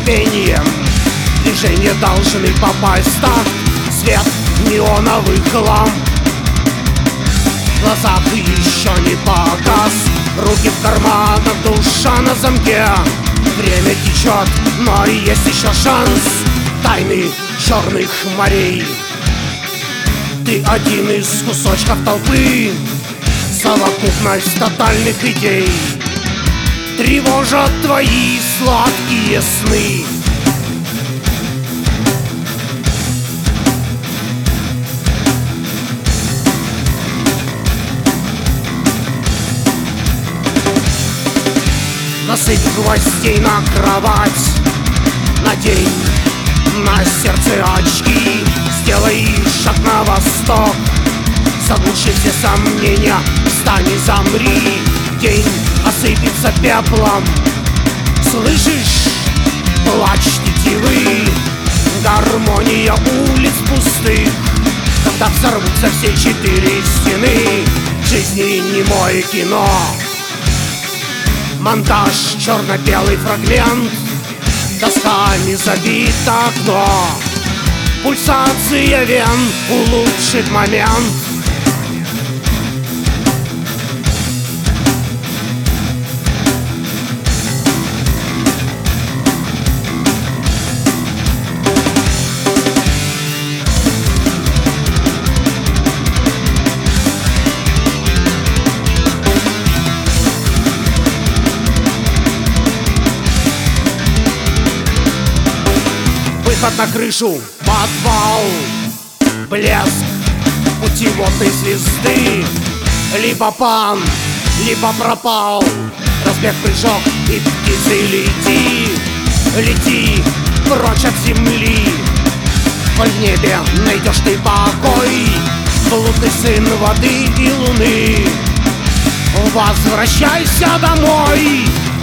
нетерпением. Движения должны попасть в такт, свет неоновых ламп. В глазах еще не погас, руки в карманах, душа на замке. Время течет, но есть еще шанс. Тайны черных морей. Ты один из кусочков толпы, совокупность тотальных идей. Тревожат твои сладкие сны. Насыпь гвоздей на кровать, надень на сердце очки, сделай шаг на восток, заглуши все сомнения, встань и замри. День осыпется пеплом, слышишь плач тетивы, гармония улиц пустых, когда взорвутся все четыре стены. В жизни немое кино, монтаж, черно-белый фрагмент, досками забито окно, пульсация вен улучшит момент. Выход на крышу, подвал, блеск путеводной звезды. Либо пан, либо пропал, разбег, прыжок и птицы лети. Лети прочь от земли, коль в небе найдешь ты покой. Блудный сын воды и луны, возвращайся домой.